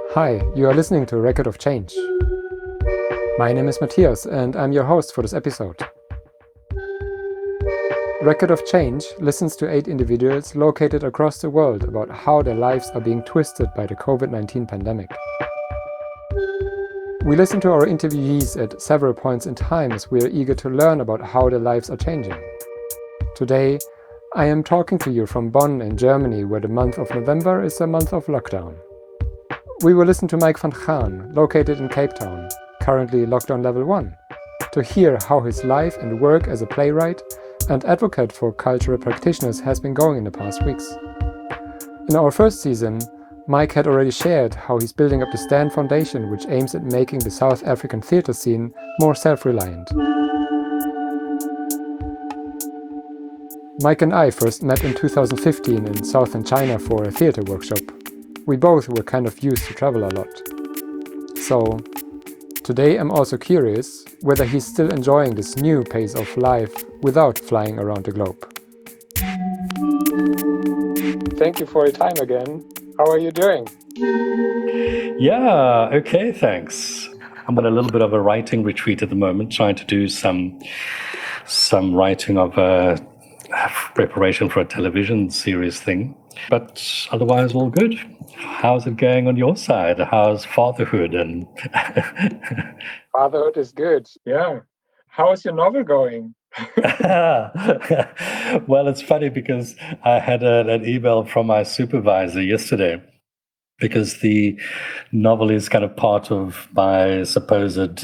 Hi, you are listening to Record of Change. My name is Matthias and I'm your host for this episode. Record of Change listens to 8 individuals located across the world about how their lives are being twisted by the COVID-19 pandemic. We listen to our interviewees at several points in time as we are eager to learn about how their lives are changing. Today, I am talking to you from Bonn in Germany, where the month of November is a month of lockdown. We will listen to Mike van Gaan, located in Cape Town, currently lockdown level 1, to hear how his life and work as a playwright and advocate for cultural practitioners has been going in the past weeks. In our first season, Mike had already shared how he's building up the Stand Foundation, which aims at making the South African theatre scene more self-reliant. Mike and I first met in 2015 in southern China for a theatre workshop. We both were kind of used to travel a lot. So, today I'm also curious whether he's still enjoying this new pace of life without flying around the globe. Thank you for your time again. How are you doing? Yeah, okay, thanks. I'm on a little bit of a writing retreat at the moment, trying to do some writing of a preparation for a television series thing. But otherwise, all good. How's it going on your side? How's fatherhood? And Fatherhood is good, yeah. How is your novel going? Well, it's funny because I had an email from my supervisor yesterday because the novel is kind of part of my supposed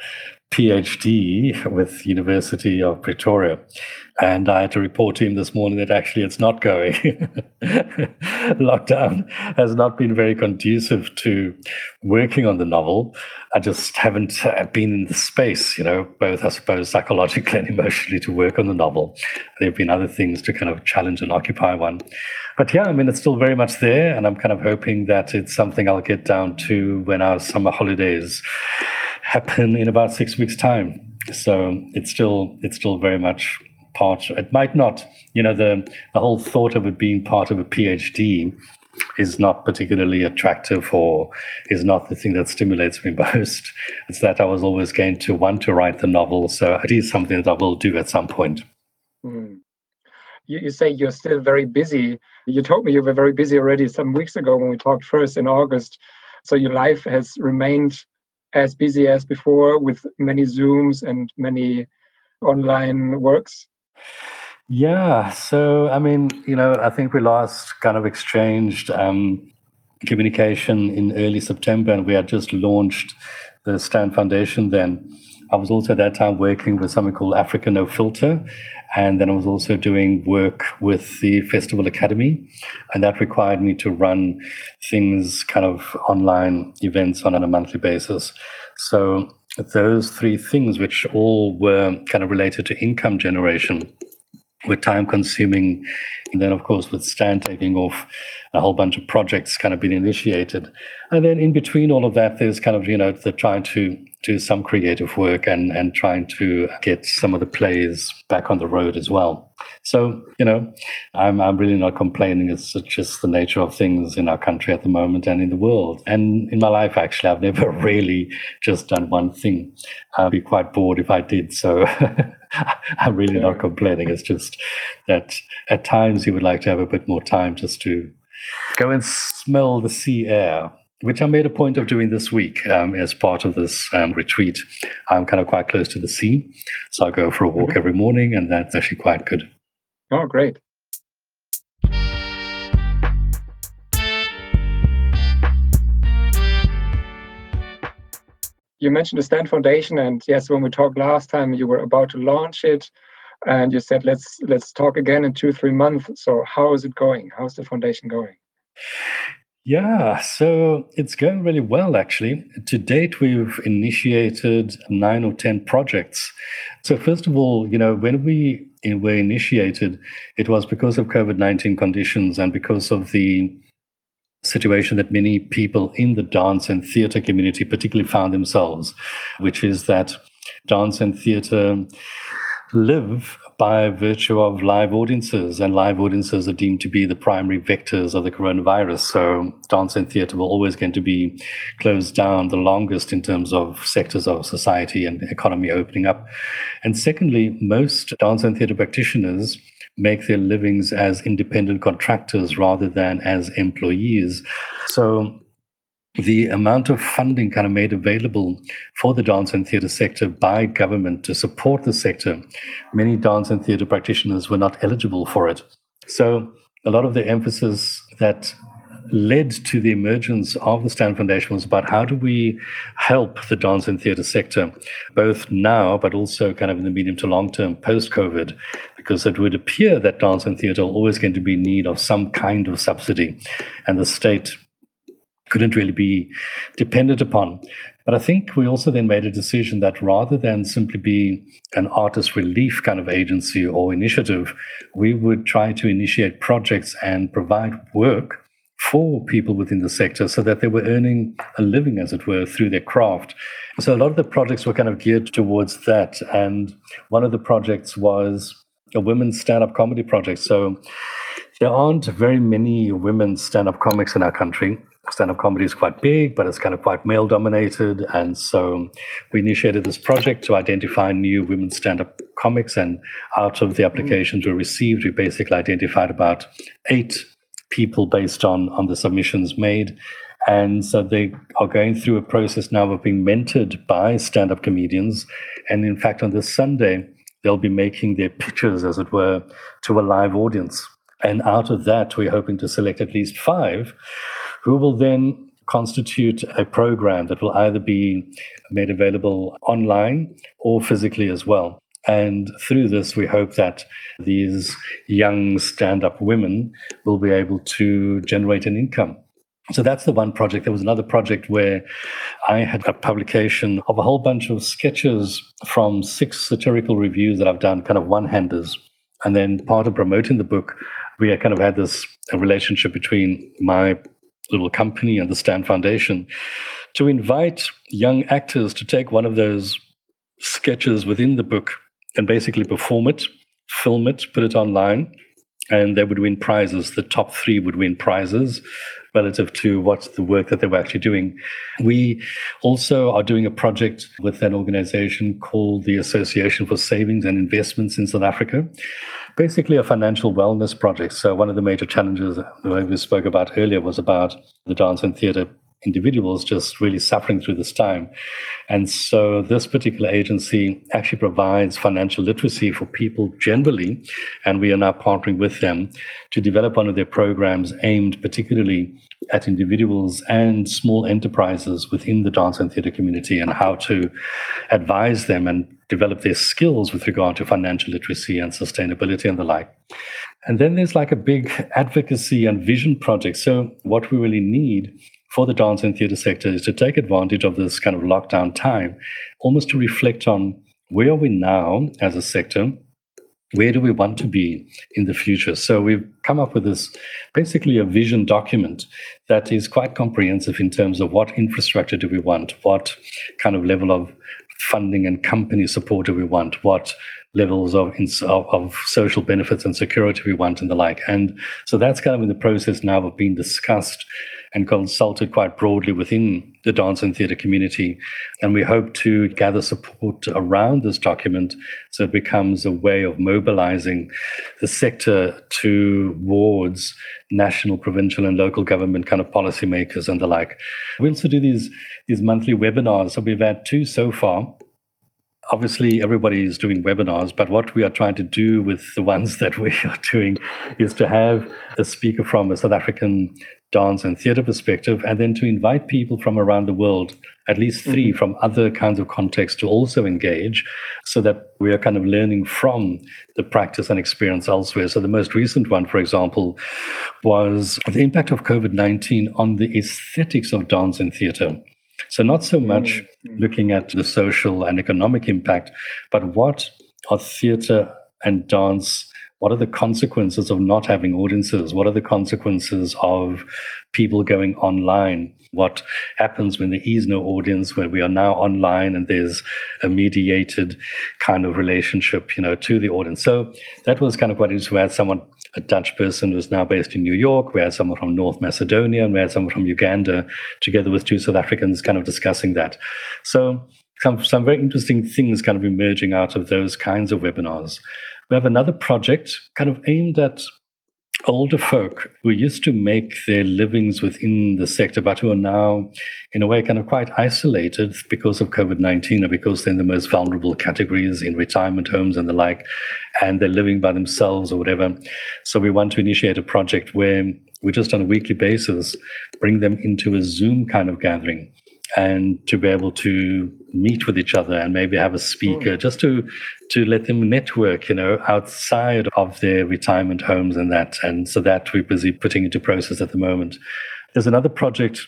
PhD with University of Pretoria. And I had to report to him this morning that actually it's not going. Lockdown has not been very conducive to working on the novel. I just haven't been in the space, both, I suppose, psychologically and emotionally to work on the novel. There have been other things to kind of challenge and occupy one. But yeah, it's still very much there. And I'm kind of hoping that it's something I'll get down to when our summer holidays happen in about 6 weeks' time. So it's still very much part. It might not, the whole thought of it being part of a PhD is not particularly attractive or is not the thing that stimulates me most. It's that I was always going to want to write the novel. So it is something that I will do at some point. You say you're still very busy. You told me you were very busy already some weeks ago when we talked first in August. So your life has remained as busy as before with many Zooms and many online works? Yeah. So, I think we last kind of exchanged communication in early September, and we had just launched the Stand Foundation then. I was also at that time working with something called Africa No Filter. And then I was also doing work with the Festival Academy. And that required me to run things, kind of online events on a monthly basis. So those 3 things, which all were kind of related to income generation, were time consuming. And then, of course, with Stand taking off, a whole bunch of projects kind of been initiated. And then in between all of that, there's kind of, the trying to do some creative work and trying to get some of the plays back on the road as well. So, I'm really not complaining. It's just the nature of things in our country at the moment and in the world. And in my life, actually, I've never really just done one thing. I'd be quite bored if I did. So I'm really not complaining. It's just that at times you would like to have a bit more time just to go and smell the sea air, which I made a point of doing this week as part of this retreat. I'm kind of quite close to the sea, so I go for a walk every morning, and that's actually quite good. Oh, great. You mentioned the Stand Foundation, and yes, when we talked last time, you were about to launch it, and you said, let's talk again in 2-3 months. So how is it going? How's the foundation going? Yeah, so it's going really well, actually. To date, we've initiated 9 or 10 projects. So first of all, when we were initiated, it was because of COVID-19 conditions and because of the situation that many people in the dance and theatre community particularly found themselves, which is that dance and theatre live by virtue of live audiences, and live audiences are deemed to be the primary vectors of the coronavirus. So dance and theatre were always going to be closed down the longest in terms of sectors of society and economy opening up. And secondly, most dance and theatre practitioners make their livings as independent contractors rather than as employees. So the amount of funding kind of made available for the dance and theatre sector by government to support the sector, many dance and theatre practitioners were not eligible for it. So a lot of the emphasis that led to the emergence of the Stand Foundation was about how do we help the dance and theatre sector, both now, but also kind of in the medium to long term post-COVID, because it would appear that dance and theatre are always going to be in need of some kind of subsidy, and the state couldn't really be dependent upon. But I think we also then made a decision that rather than simply be an artist relief kind of agency or initiative, we would try to initiate projects and provide work for people within the sector so that they were earning a living, as it were, through their craft. So a lot of the projects were kind of geared towards that. And one of the projects was a women's stand-up comedy project. So there aren't very many women stand-up comics in our country. Stand-up comedy is quite big, but it's kind of quite male-dominated. And so we initiated this project to identify new women stand-up comics. And out of the applications we received, we basically identified about 8 people based on the submissions made. And so they are going through a process now of being mentored by stand-up comedians. And in fact, on this Sunday, they'll be making their pitches, as it were, to a live audience. And out of that, we're hoping to select at least 5 who will then constitute a program that will either be made available online or physically as well. And through this, we hope that these young stand-up women will be able to generate an income. So that's the one project. There was another project where I had a publication of a whole bunch of sketches from 6 satirical reviews that I've done, kind of one-handers. And then part of promoting the book, we kind of had this relationship between my little company and the Stand Foundation to invite young actors to take one of those sketches within the book and basically perform it, film it, put it online, and they would win prizes. The top 3 would win prizes relative to what's the work that they were actually doing. We also are doing a project with an organization called the Association for Savings and Investments in South Africa, basically a financial wellness project. So one of the major challenges that we spoke about earlier was about the dance and theatre individuals just really suffering through this time. And so this particular agency actually provides financial literacy for people generally, and we are now partnering with them to develop one of their programs aimed particularly at individuals and small enterprises within the dance and theatre community, and how to advise them and develop their skills with regard to financial literacy and sustainability and the like. And then there's like a big advocacy and vision project. So what we really need for the dance and theatre sector is to take advantage of this kind of lockdown time, almost to reflect on where are we now as a sector, where do we want to be in the future. So we've come up with this, basically a vision document that is quite comprehensive in terms of what infrastructure do we want, what kind of level of funding and company support do we want, what levels of social benefits and security we want, and the like. And so that's kind of in the process now of being discussed and consulted quite broadly within the dance and theatre community. And we hope to gather support around this document so it becomes a way of mobilizing the sector towards national, provincial, and local government kind of policymakers and the like. We also do these monthly webinars. So we've had 2 so far. Obviously, everybody is doing webinars, but what we are trying to do with the ones that we are doing is to have a speaker from a South African dance and theatre perspective, and then to invite people from around the world, at least 3 from other kinds of contexts, to also engage, so that we are kind of learning from the practice and experience elsewhere. So the most recent one, for example, was the impact of COVID-19 on the aesthetics of dance and theatre. So not so much looking at the social and economic impact, but what are theatre and dance what are the consequences of not having audiences? What are the consequences of people going online? What happens when there is no audience, where we are now online and there's a mediated kind of relationship, to the audience? So that was kind of what it is. We had someone, a Dutch person who's now based in New York. We had someone from North Macedonia, and we had someone from Uganda, together with two South Africans, kind of discussing that. So some very interesting things kind of emerging out of those kinds of webinars. We have another project kind of aimed at older folk who used to make their livings within the sector, but who are now, in a way, kind of quite isolated because of COVID-19, or because they're in the most vulnerable categories in retirement homes and the like, and they're living by themselves or whatever. So we want to initiate a project where we just on a weekly basis bring them into a Zoom kind of gathering, and to be able to meet with each other and maybe have a speaker, just to let them network, outside of their retirement homes and that. And so that we're busy putting into process at the moment. There's another project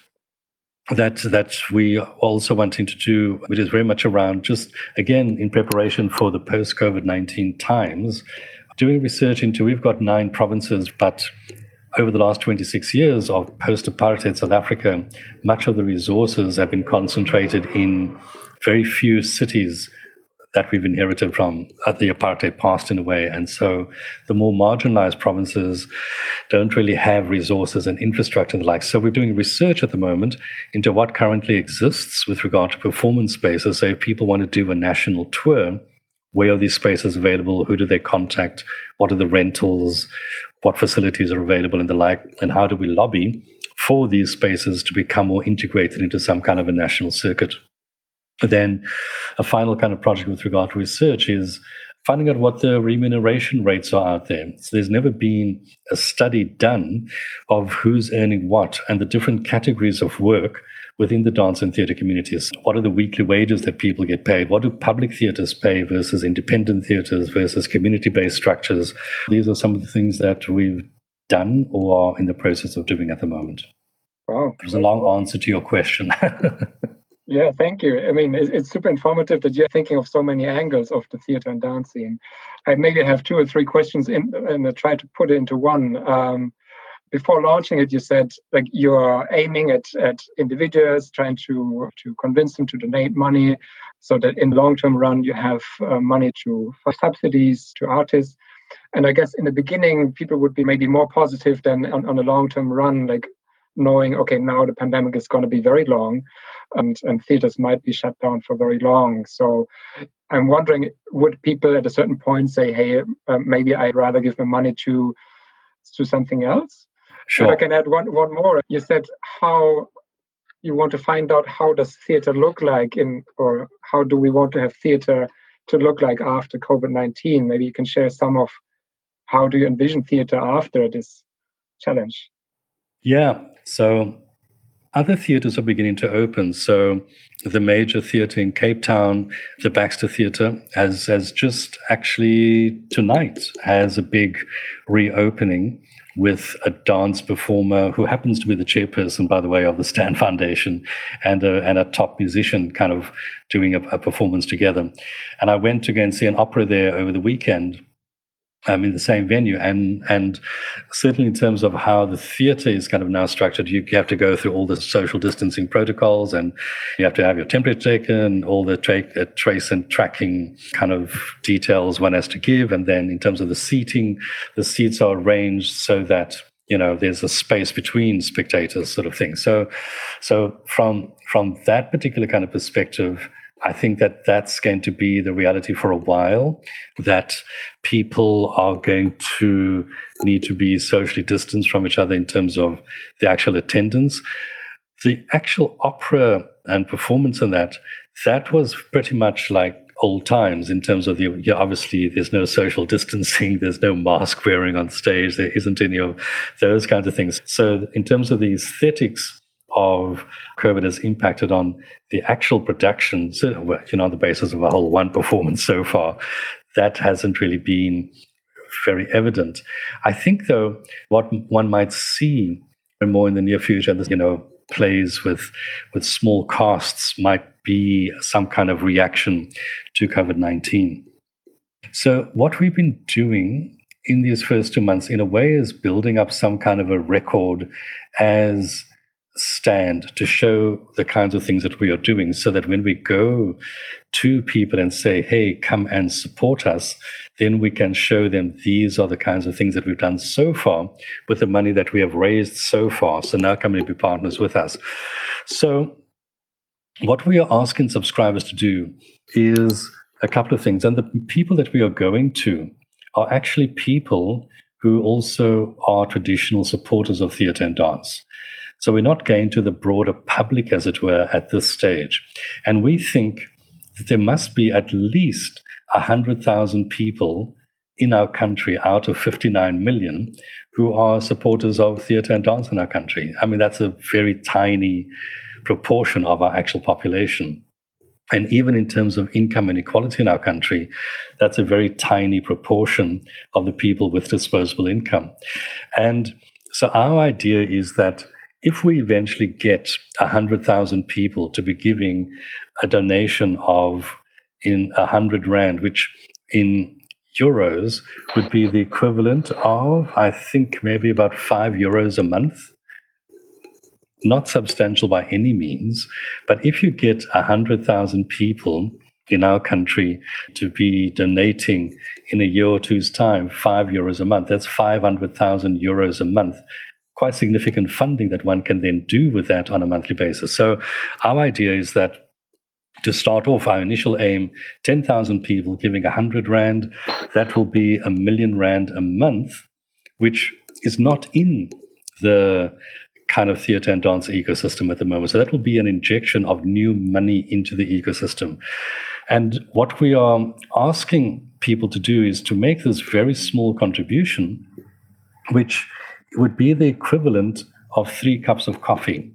that we are also wanting to do, which is very much around, just again in preparation for the post-COVID-19 times, doing research into, we've got 9 provinces, but over the last 26 years of post-apartheid South Africa, much of the resources have been concentrated in very few cities that we've inherited from the apartheid past, in a way. And so the more marginalized provinces don't really have resources and infrastructure and the like. So we're doing research at the moment into what currently exists with regard to performance spaces. So if people want to do a national tour, where are these spaces available? Who do they contact? What are the rentals? What facilities are available and the like? And how do we lobby for these spaces to become more integrated into some kind of a national circuit? But then a final kind of project with regard to research is finding out what the remuneration rates are out there. So there's never been a study done of who's earning what and the different categories of work within the dance and theatre communities. What are the weekly wages that people get paid? What do public theatres pay versus independent theatres versus community-based structures? These are some of the things that we've done or are in the process of doing at the moment. Wow. It was a long answer to your question. Yeah, thank you. I mean, it's super informative that you're thinking of so many angles of the theatre and dance scene. I maybe have 2 or 3 questions and I try to put it into one. Before launching it, you said like you're aiming at individuals, trying to convince them to donate money, so that in the long-term run you have money for subsidies to artists. And I guess in the beginning, people would be maybe more positive than on a long-term run, like knowing, okay, now the pandemic is going to be very long, and theaters might be shut down for very long. So I'm wondering, would people at a certain point say, hey, maybe I'd rather give my money to something else? Sure. If I can add one more. You said how you want to find out how does theater look like or how do we want to have theater to look like after COVID-19? Maybe you can share some of how do you envision theater after this challenge? Yeah, so other theatres are beginning to open. So the major theatre in Cape Town, the Baxter Theatre, has just actually tonight has a big reopening with a dance performer who happens to be the chairperson, by the way, of the Stand Foundation, and a top musician kind of doing a performance together. And I went to go and see an opera there over the weekend, in the same venue, and certainly in terms of how the theatre is kind of now structured, you have to go through all the social distancing protocols, and you have to have your temperature taken, all the trace and tracking kind of details one has to give, and then in terms of the seating, the seats are arranged so that there's a space between spectators, sort of thing. So from that particular kind of perspective, I think that that's going to be the reality for a while, that people are going to need to be socially distanced from each other in terms of the actual attendance. The actual opera and performance in that was pretty much like old times in terms of obviously there's no social distancing, there's no mask wearing on stage, there isn't any of those kinds of things. So in terms of the aesthetics of COVID has impacted on the actual production, on the basis of a whole one performance so far, that hasn't really been very evident. I think, though, what one might see more in the near future, plays with small casts might be some kind of reaction to COVID-19. So what we've been doing in these first 2 months, in a way, is building up some kind of a record as Stand to show the kinds of things that we are doing, so that when we go to people and say, hey, come and support us, then we can show them these are the kinds of things that we've done so far with the money that we have raised so far. So now come and be partners with us. So what we are asking subscribers to do is a couple of things. And the people that we are going to are actually people who also are traditional supporters of theatre and dance. So we're not going to the broader public, as it were, at this stage. And we think that there must be at least 100,000 people in our country out of 59 million who are supporters of theatre and dance in our country. I mean, that's a very tiny proportion of our actual population. And even in terms of income inequality in our country, that's a very tiny proportion of the people with disposable income. And so our idea is that if we eventually get 100,000 people to be giving a donation of in 100 Rand, which in euros would be the equivalent of, I think, maybe about €5 a month. Not substantial by any means, but if you get 100,000 people in our country to be donating in a year or two's time, €5 a month, that's 500,000 euros a month. Quite significant funding that one can then do with that on a monthly basis. So our idea is that to start off, our initial aim, 10,000 people giving 100 Rand, that will be R1 million a month, which is not in the kind of theatre and dance ecosystem at the moment. So that will be an injection of new money into the ecosystem. And what we are asking people to do is to make this very small contribution, which would be the equivalent of 3 cups of coffee,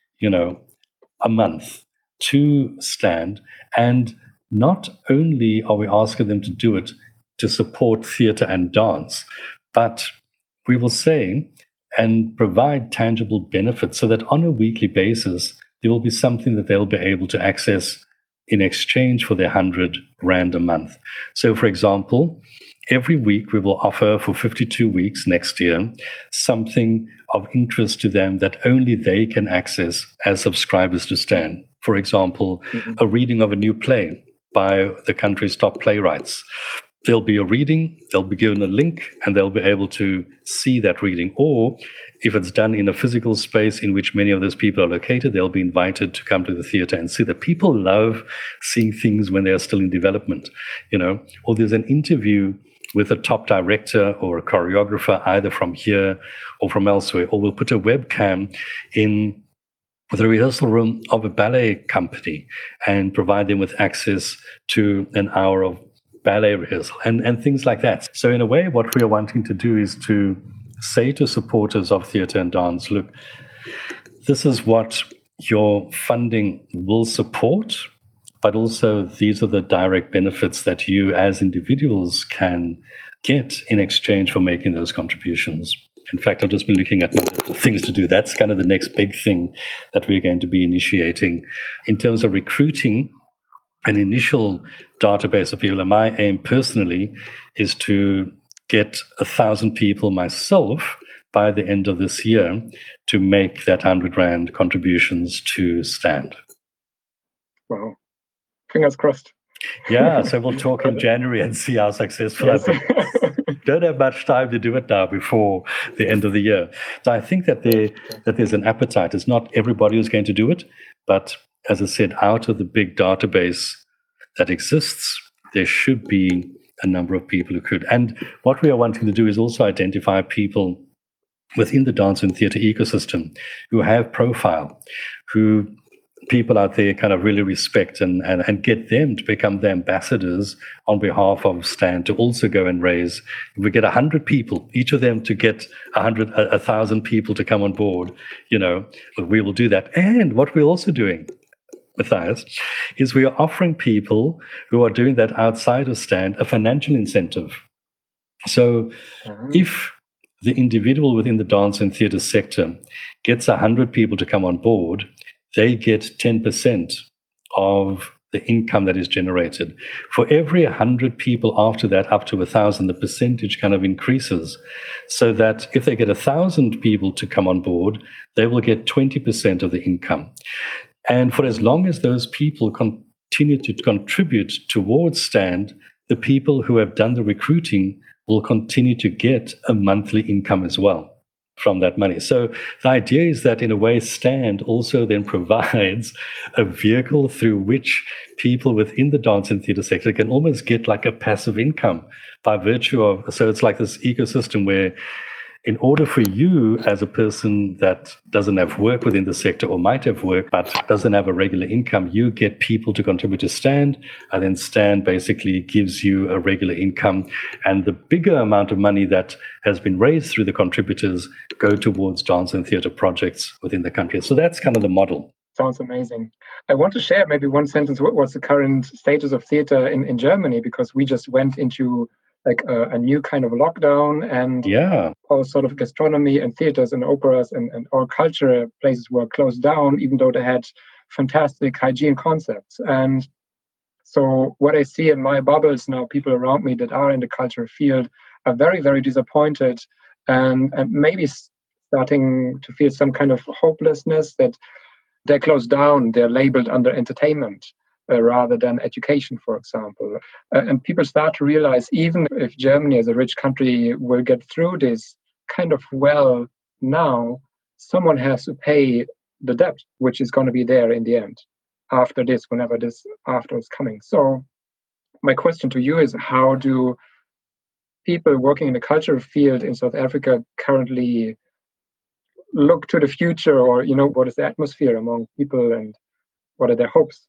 a month to Stand. And not only are we asking them to do it to support theatre and dance, but we will say and provide tangible benefits so that on a weekly basis, there will be something that they'll be able to access in exchange for their 100 Rand a month. So, for example, every week we will offer for 52 weeks next year something of interest to them that only they can access as subscribers to Stand. For example, a reading of a new play by the country's top playwrights. There'll be a reading, they'll be given a link, and they'll be able to see that reading. Or if it's done in a physical space in which many of those people are located, they'll be invited to come to the theatre and see that. People love seeing things when they are still in development, Or there's an interview with a top director or a choreographer, either from here or from elsewhere. Or we'll put a webcam in the rehearsal room of a ballet company and provide them with access to an hour of ballet rehearsal and things like that. So in a way, what we are wanting to do is to say to supporters of theatre and dance, look, this is what your funding will support, but also these are the direct benefits that you as individuals can get in exchange for making those contributions. In fact, I've just been looking at the things to do. That's kind of the next big thing that we're going to be initiating in terms of recruiting an initial database of people. And my aim personally is to get 1,000 people myself by the end of this year to make that 100 Rand contributions to Stand. Wow. Fingers crossed. Yeah, so we'll talk in January and see how successful I've been. Don't have much time to do it now before the end of the year. So I think that there's an appetite. It's not everybody who's going to do it, but as I said, out of the big database that exists, there should be a number of people who could. And what we are wanting to do is also identify people within the dance and theatre ecosystem who have profile, who people out there kind of really respect and get them to become the ambassadors on behalf of Stand to also go and raise. If we get 100 people, each of them to get 1,000 people to come on board, we will do that. And what we're also doing, Matthias, is we are offering people who are doing that outside of Stand a financial incentive. So if the individual within the dance and theatre sector gets 100 people to come on board, they get 10% of the income that is generated. For every 100 people after that, up to 1,000, the percentage kind of increases, so that if they get 1,000 people to come on board, they will get 20% of the income. And for as long as those people continue to contribute towards Stand, the people who have done the recruiting will continue to get a monthly income as well from that money. So the idea is that in a way, Stand also then provides a vehicle through which people within the dance and theater sector can almost get like a passive income by virtue of, so it's like this ecosystem where in order for you as a person that doesn't have work within the sector or might have work but doesn't have a regular income, you get people to contribute to Stand, and then Stand basically gives you a regular income. And the bigger amount of money that has been raised through the contributors go towards dance and theater projects within the country. So that's kind of the model. Sounds amazing. I want to share maybe one sentence. What was the current status of theater in Germany? Because we just went into like a new kind of lockdown, and all sort of gastronomy and theaters and operas and all cultural places were closed down, even though they had fantastic hygiene concepts. And so what I see in my bubbles now, people around me that are in the cultural field are very, very disappointed and maybe starting to feel some kind of hopelessness that they're closed down, they're labeled under entertainment. Rather than education, for example. And people start to realize, even if Germany as a rich country will get through this kind of well now, someone has to pay the debt, which is going to be there in the end, after this, whenever this after is coming. So my question to you is, how do people working in the cultural field in South Africa currently look to the future, or, what is the atmosphere among people and what are their hopes?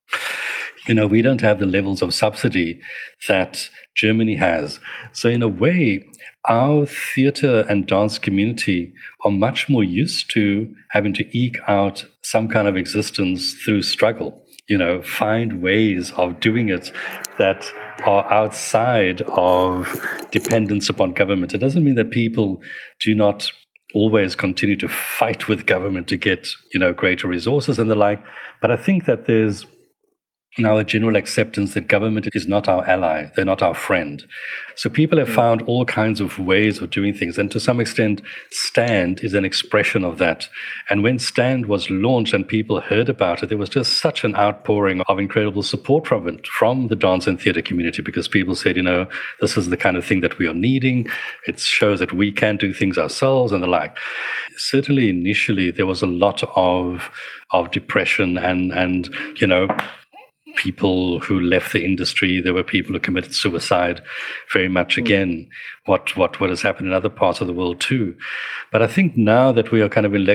We don't have the levels of subsidy that Germany has. So in a way, our theater and dance community are much more used to having to eke out some kind of existence through struggle, find ways of doing it that are outside of dependence upon government. It doesn't mean that people do not always continue to fight with government to get, greater resources and the like. But I think that there's now a general acceptance that government is not our ally, they're not our friend. So people have found all kinds of ways of doing things, and to some extent, Stand is an expression of that. And when Stand was launched and people heard about it, there was just such an outpouring of incredible support from it, from the dance and theater community, because people said, this is the kind of thing that we are needing. It shows that we can do things ourselves and the like. Certainly, initially, there was a lot of depression and people who left the industry. There were people who committed suicide, very much again what has happened in other parts of the world too. But I think now that we are kind of in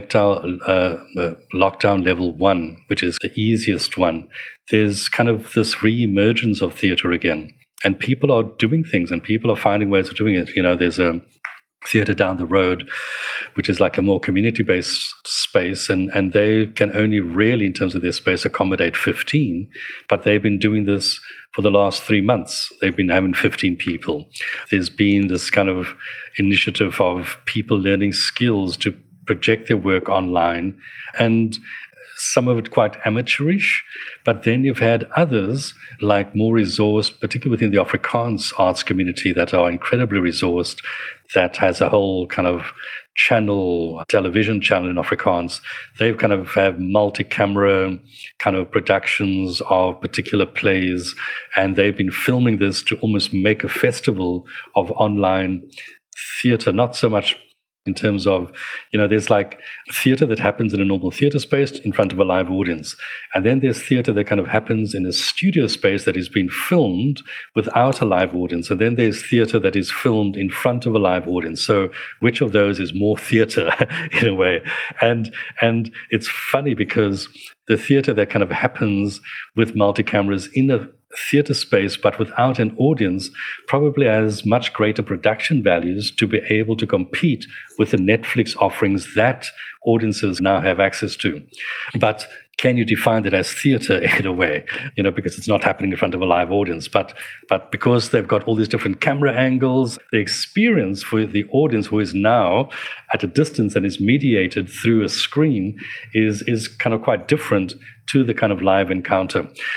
lockdown level 1, which is the easiest one, there's kind of this re-emergence of theater again, and people are doing things and people are finding ways of doing it. There's a theater down the road, which is like a more community-based space, and they can only really, in terms of their space, accommodate 15, but they've been doing this for the last 3 months. They've been having 15 people. There's been this kind of initiative of people learning skills to project their work online, and some of it quite amateurish, but then you've had others like more resourced, particularly within the Afrikaans arts community, that are incredibly resourced, that has a whole kind of television channel in Afrikaans. They've kind of have multi-camera kind of productions of particular plays, and they've been filming this to almost make a festival of online theater, not so much in terms of, there's like theater that happens in a normal theater space in front of a live audience. And then there's theater that kind of happens in a studio space that is being filmed without a live audience. And then there's theater that is filmed in front of a live audience. So which of those is more theater in a way? And it's funny because the theater that kind of happens with multi-cameras in a theater space but without an audience probably has much greater production values to be able to compete with the Netflix offerings that audiences now have access to. But can you define that as theater in a way? Because it's not happening in front of a live audience, but because they've got all these different camera angles, the experience for the audience who is now at a distance and is mediated through a screen is kind of quite different to the kind of live encounter.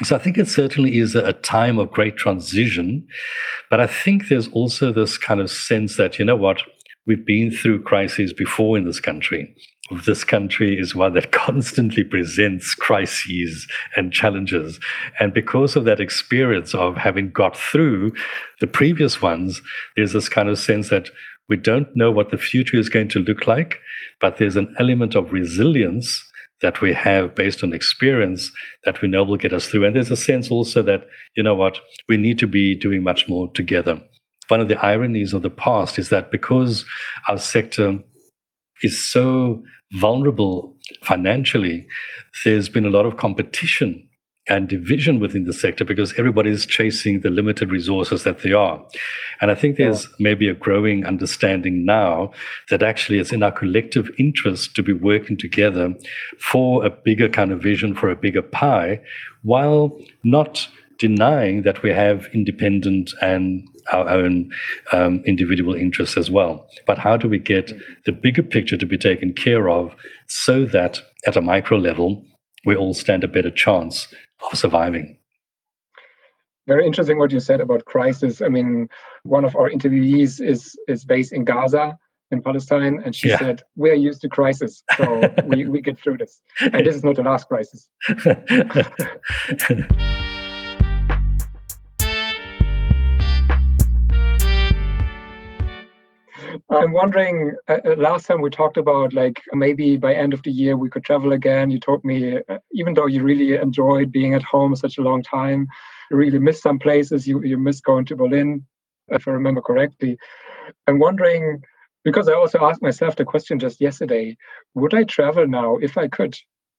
So I think it certainly is a time of great transition. But I think there's also this kind of sense that, you know what, we've been through crises before in this country. This country is one that constantly presents crises and challenges. And because of that experience of having got through the previous ones, there's this kind of sense that we don't know what the future is going to look like, but there's an element of resilience that we have based on experience that we know will get us through. And there's a sense also that, you know what, we need to be doing much more together. One of the ironies of the past is that because our sector is so vulnerable financially, there's been a lot of competition and division within the sector because everybody's chasing the limited resources that they are. And I think there's maybe a growing understanding now that actually it's in our collective interest to be working together for a bigger kind of vision, for a bigger pie, while not denying that we have independent and our own individual interests as well. But how do we get the bigger picture to be taken care of so that at a micro level, we all stand a better chance of surviving? Very interesting what you said about crisis. I mean, one of our interviewees is based in Gaza, in Palestine, and she said, we're used to crisis, so we get through this. And this is not the last crisis. I'm wondering, last time we talked about like maybe by end of the year we could travel again. You told me, even though you really enjoyed being at home such a long time, you really missed some places. You missed going to Berlin, if I remember correctly. I'm wondering, because I also asked myself the question just yesterday, would I travel now if I could?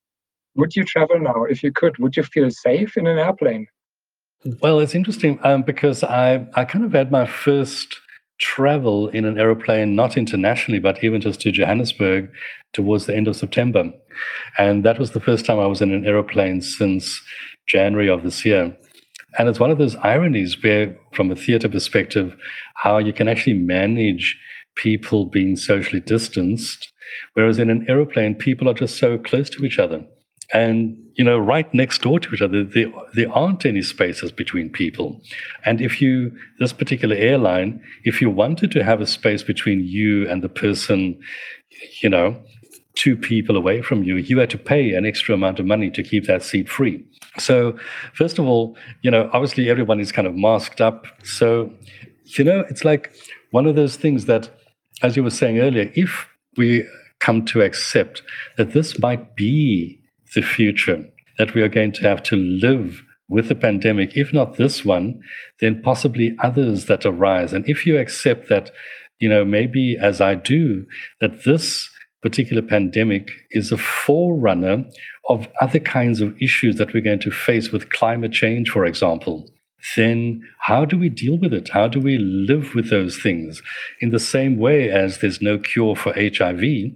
Would you travel now if you could? Would you feel safe in an airplane? Well, it's interesting because I kind of had my first travel in an aeroplane, not internationally, but even just to Johannesburg towards the end of September. And that was the first time I was in an aeroplane since January of this year. And it's one of those ironies where, from a theater perspective, how you can actually manage people being socially distanced, whereas in an aeroplane, people are just so close to each other. And, you know, right next door to each other, there aren't any spaces between people. And this particular airline, if you wanted to have a space between you and the person, you know, 2 people away from you, you had to pay an extra amount of money to keep that seat free. So, first of all, you know, obviously everyone is kind of masked up. So, you know, it's like one of those things that, as you were saying earlier, if we come to accept that this might be the future, that we are going to have to live with the pandemic, if not this one, then possibly others that arise. And if you accept that, you know, maybe as I do, that this particular pandemic is a forerunner of other kinds of issues that we're going to face with climate change, for example, then how do we deal with it? How do we live with those things? In the same way as there's no cure for HIV,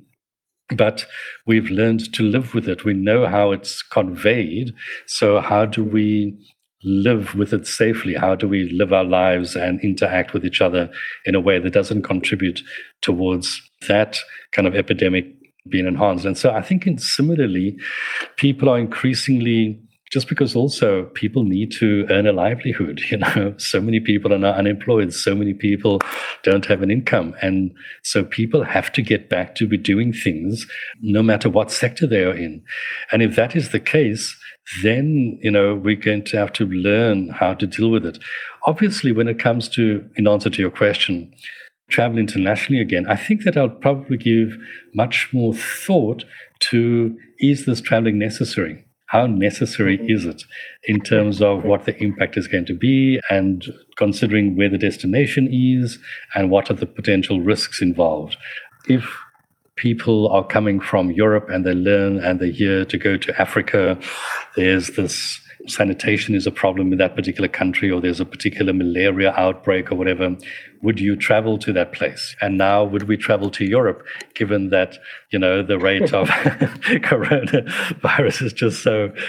but we've learned to live with it. We know how it's conveyed. So how do we live with it safely? How do we live our lives and interact with each other in a way that doesn't contribute towards that kind of epidemic being enhanced? And so I think similarly, people are increasingly, just because also people need to earn a livelihood, you know, so many people are now unemployed, so many people don't have an income. And so people have to get back to be doing things no matter what sector they are in. And if that is the case, then, you know, we're going to have to learn how to deal with it. Obviously, when it comes to, in answer to your question, travel internationally again, I think that I'll probably give much more thought to, is this traveling necessary? How necessary is it in terms of what the impact is going to be, and considering where the destination is and what are the potential risks involved? If people are coming from Europe and they learn and they're here to go to Africa, there's this sanitation is a problem in that particular country, or there's a particular malaria outbreak or whatever, would you travel to that place? And now would we travel to Europe, given that, you know, the rate of coronavirus is just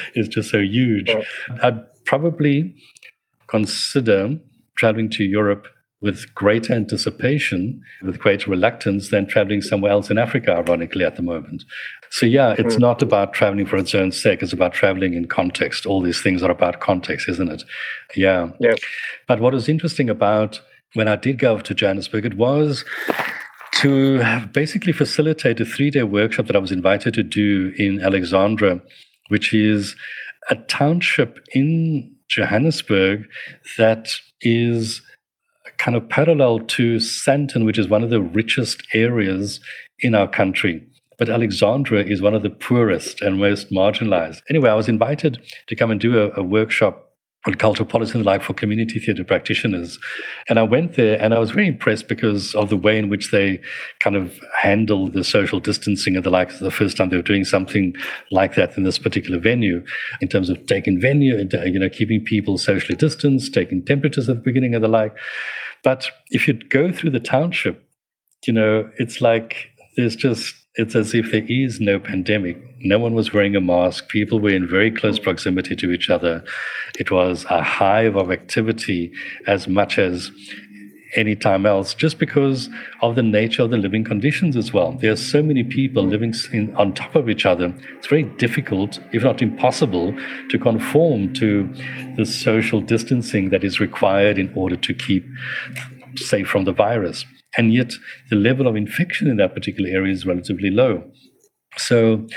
so huge? I'd probably consider traveling to Europe with greater anticipation, with greater reluctance than traveling somewhere else in Africa, ironically, at the moment. So yeah, it's not about traveling for its own sake. It's about traveling in context. All these things are about context, isn't it? Yeah. Yes. But what was interesting about when I did go to Johannesburg, it was to basically facilitate a 3-day workshop that I was invited to do in Alexandra, which is a township in Johannesburg that is kind of parallel to Sandton, which is one of the richest areas in our country. But Alexandra is one of the poorest and most marginalized. Anyway, I was invited to come and do a workshop on cultural policy and the like for community theatre practitioners. And I went there and I was very impressed because of the way in which they kind of handle the social distancing and the like. It's the first time they were doing something like that in this particular venue, in terms of taking venue, keeping people socially distanced, taking temperatures at the beginning and the like. But if you go through the township, it's like it's as if there is no pandemic. No one was wearing a mask. People were in very close proximity to each other. It was a hive of activity as much as any time else, just because of the nature of the living conditions as well. There are so many people living on top of each other. It's very difficult, if not impossible, to conform to the social distancing that is required in order to keep safe from the virus. And yet the level of infection in that particular area is relatively low. So,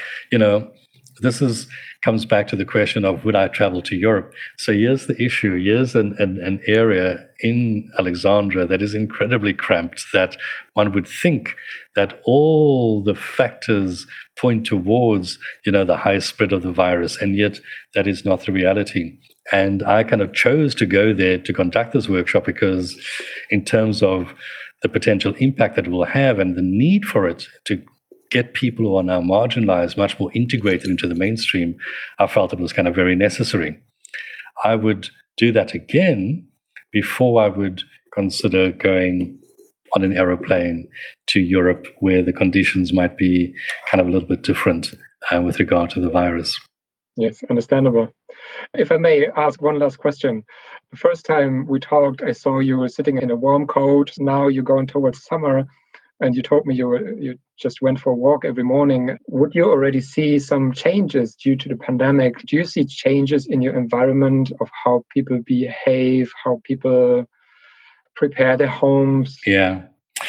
this comes back to the question of, would I travel to Europe? So here's the issue. Here's an area in Alexandra that is incredibly cramped, that one would think that all the factors point towards, the high spread of the virus, and yet that is not the reality. And I kind of chose to go there to conduct this workshop because in terms of the potential impact that it will have and the need for it to get people who are now marginalized much more integrated into the mainstream, I felt it was kind of very necessary. I would do that again before I would consider going on an aeroplane to Europe, where the conditions might be kind of a little bit different with regard to the virus. Yes, understandable. If I may ask one last question. The first time we talked, I saw you were sitting in a warm coat. Now you're going towards summer, and you told me you just went for a walk every morning. Would you already see some changes due to the pandemic? Do you see changes in your environment of how people behave, how people prepare their homes? Yeah,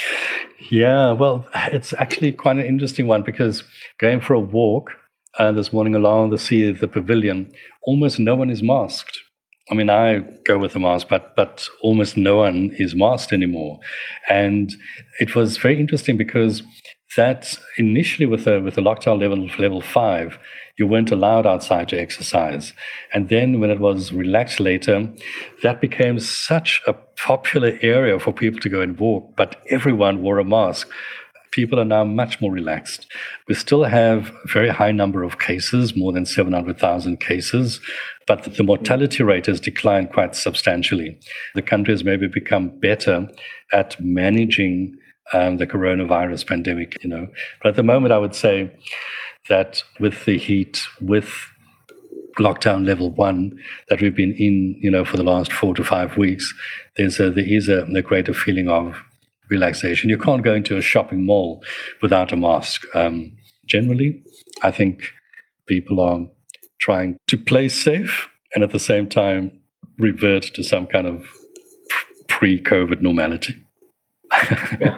well, it's actually quite an interesting one, because going for a walk this morning along the sea at the pavilion, almost no one is masked. I mean, I go with a mask, but almost no one is masked anymore. And it was very interesting because that initially with the lockdown level 5, you weren't allowed outside to exercise. And then when it was relaxed later, that became such a popular area for people to go and walk, but everyone wore a mask. People are now much more relaxed. We still have a very high number of cases, more than 700,000 cases, but the mortality rate has declined quite substantially. The country has maybe become better at managing the coronavirus pandemic, But at the moment, I would say that with the heat, with lockdown level 1 that we've been in, for the last 4 to 5 weeks, there is a greater feeling of relaxation. You can't go into a shopping mall without a mask. Generally, I think people are trying to play safe and at the same time revert to some kind of pre-COVID normality. Yeah.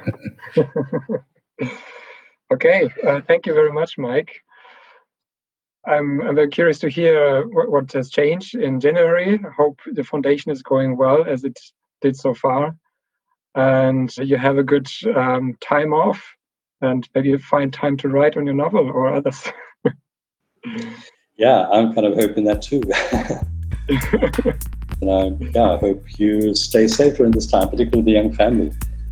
Okay, thank you very much, Mike. I'm very curious to hear what has changed in January. I hope the foundation is going well as it did so far. And you have a good time off, and maybe you find time to write on your novel or others. Yeah, I'm kind of hoping that too. And I hope you stay safe during this time, particularly the young family.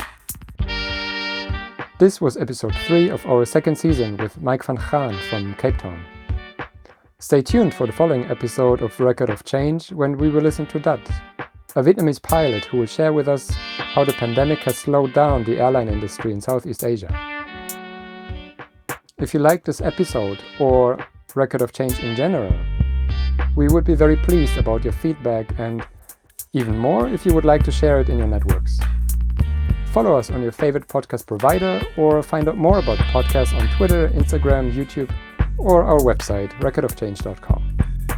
This was episode 3 of our second season with Mike van Gaan from Cape Town. Stay tuned for the following episode of Record of Change, when we will listen to Dat, a Vietnamese pilot who will share with us how the pandemic has slowed down the airline industry in Southeast Asia. If you like this episode or Record of Change in general, we would be very pleased about your feedback, and even more if you would like to share it in your networks. Follow us on your favorite podcast provider or find out more about the podcast on Twitter, Instagram, YouTube, or our website, recordofchange.com.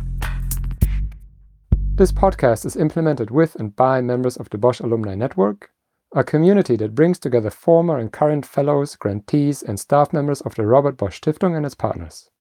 This podcast is implemented with and by members of the Bosch Alumni Network, a community that brings together former and current fellows, grantees, and staff members of the Robert Bosch Stiftung and its partners.